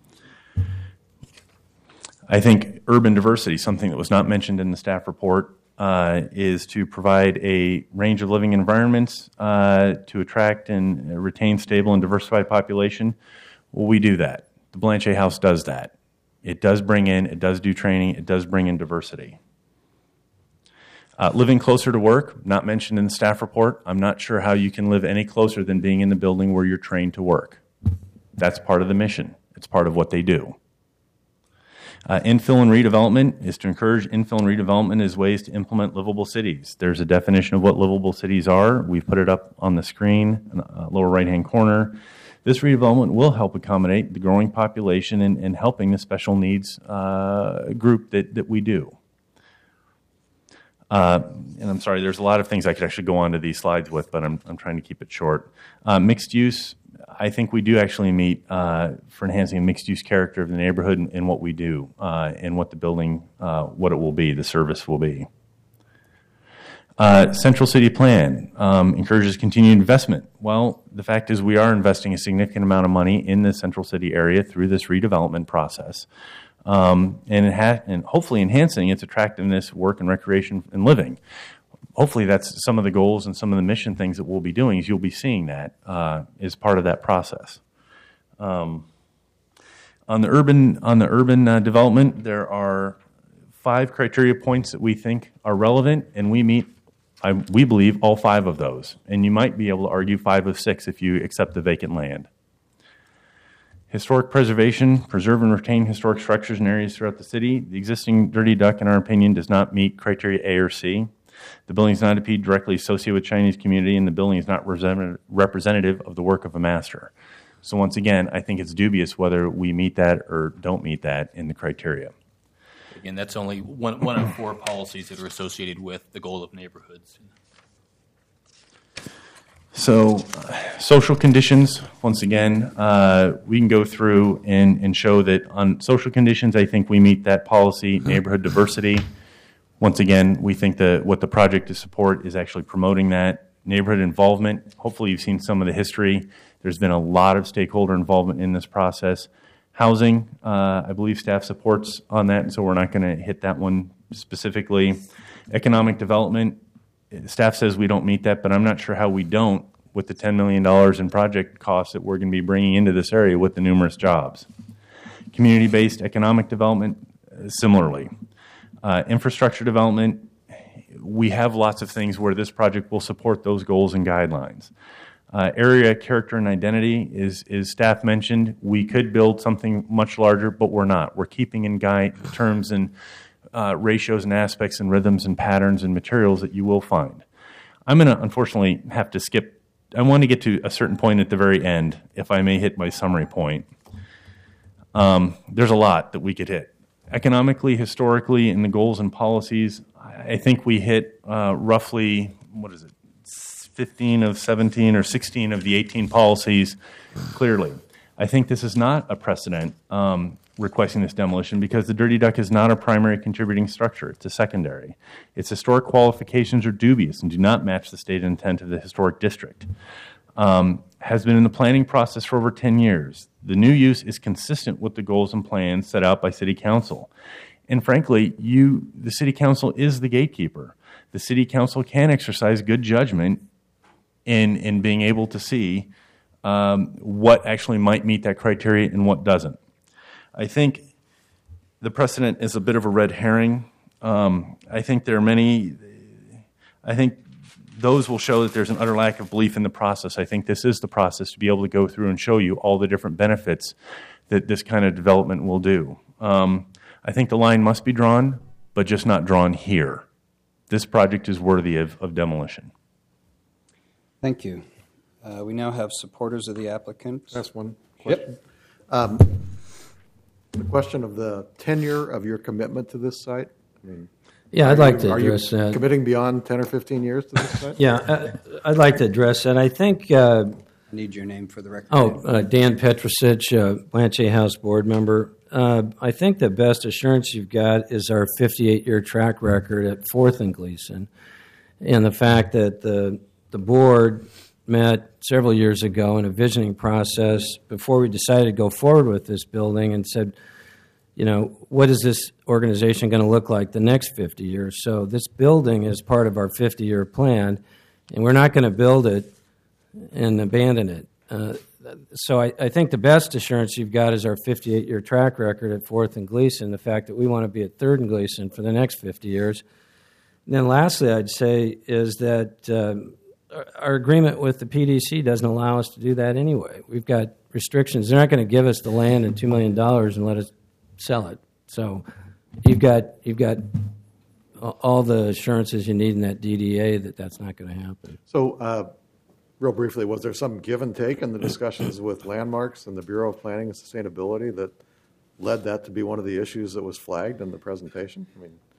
I think urban diversity, something that was not mentioned in the staff report, is to provide a range of living environments to attract and retain stable and diversified population. Well, we do that. The Blanchet House does that. It does do training, it does bring in diversity. Living closer to work, not mentioned in the staff report. I'm not sure how you can live any closer than being in the building where you're trained to work. That's part of the mission. It's part of what they do. Infill and redevelopment is to encourage infill and redevelopment as ways to implement livable cities. There's a definition of what livable cities are. We've put it up on the screen in the lower right-hand corner. This redevelopment will help accommodate the growing population and helping the special needs group that we do. And I'm sorry, there's a lot of things I could actually go on to these slides with, but I'm trying to keep it short. Mixed use, I think we do actually meet for enhancing a mixed use character of the neighborhood and what we do and what the building, what it will be, the service will be. Central City Plan encourages continued investment. Well, the fact is we are investing a significant amount of money in the Central City area through this redevelopment process. And hopefully enhancing its attractiveness, work and recreation and living. Hopefully that's some of the goals and some of the mission things that we'll be doing is you'll be seeing that as part of that process. On the urban development, there are 5 criteria points that we think are relevant, and we meet, we believe, all 5 of those. And you might be able to argue 5 of 6 if you accept the vacant land. Historic preservation, preserve and retain historic structures and areas throughout the city. The existing Dirty Duck, in our opinion, does not meet criteria A or C. The building is not to be directly associated with Chinese community, and the building is not representative of the work of a master. So once again, I think it's dubious whether we meet that or don't meet that in the criteria. Again, that's only one of 4 policies that are associated with the goal of neighborhoods. So social conditions, once again, we can go through and show that on social conditions, I think we meet that policy. Neighborhood diversity, once again, we think that what the project to support is actually promoting that. Neighborhood involvement, hopefully you've seen some of the history. There's been a lot of stakeholder involvement in this process. Housing, I believe staff supports on that, and so we're not going to hit that one specifically. Economic development, staff says we don't meet that, but I'm not sure how we don't with the $10 million in project costs that we're going to be bringing into this area with the numerous jobs. Community-based economic development, similarly. Infrastructure development, we have lots of things where this project will support those goals and guidelines. Area character and identity is staff mentioned. We could build something much larger, but we're not. We're keeping in terms and ratios and aspects and rhythms and patterns and materials that you will find. I'm going to unfortunately have to skip. I want to get to a certain point at the very end, if I may hit my summary point. There's a lot that we could hit. Economically, historically, in the goals and policies, I think we hit roughly, 15 of 17 or 16 of the 18 policies clearly. I think this is not a precedent requesting this demolition because the Dirty Duck is not a primary contributing structure. It's a secondary. Its historic qualifications are dubious and do not match the stated intent of the historic district. Has been in the planning process for over 10 years. The new use is consistent with the goals and plans set out by City Council. And frankly, the City Council is the gatekeeper. The City Council can exercise good judgment in being able to see what actually might meet that criteria and what doesn't. I think the precedent is a bit of a red herring. I think there are many. I think those will show that there's an utter lack of belief in the process. I think this is the process to be able to go through and show you all the different benefits that this kind of development will do. I think the line must be drawn, but just not drawn here. This project is worthy of demolition. Thank you. We now have supporters of the applicant. That's one question. Yep. The question of the tenure of your commitment to this site. I mean, yeah, I'd like to address that. Are you committing beyond 10 or 15 years to this site? Yeah, I'd like to address that. I think... I need your name for the record. Dan Petrosich, Blanche House board member. I think the best assurance you've got is our 58-year track record at 4th and Gleason, and the fact that the board met several years ago in a visioning process before we decided to go forward with this building and said, you know, what is this organization going to look like the next 50 years? So this building is part of our 50-year plan, and we're not going to build it and abandon it. So I think the best assurance you've got is our 58-year track record at 4th and Gleason, the fact that we want to be at 3rd and Gleason for the next 50 years. Then lastly, I'd say is that our agreement with the PDC doesn't allow us to do that anyway. We've got restrictions. They're not going to give us the land and $2 million and let us sell it. So you've got all the assurances you need in that DDA that that's not going to happen. So, real briefly, was there some give and take in the discussions with Landmarks and the Bureau of Planning and Sustainability that led that to be one of the issues that was flagged in the presentation? I mean,